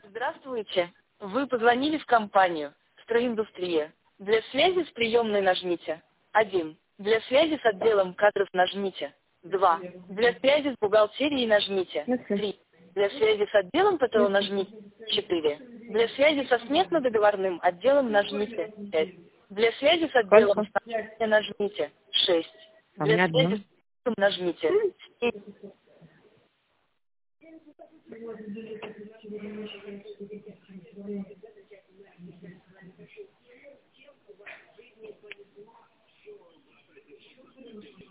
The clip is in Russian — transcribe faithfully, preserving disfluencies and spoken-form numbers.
Здравствуйте. Вы позвонили в компанию «Стройиндустрия». Для связи с приемной нажмите один. Для связи с отделом кадров нажмите два. Для связи с бухгалтерией нажмите три. Для связи с отделом ПТО нажмите четыре. Для связи со смертно-договорным отделом нажмите пять. Для связи с отделом снабжения нажмите шесть. А у меня Для связи одно. с нажмите семь.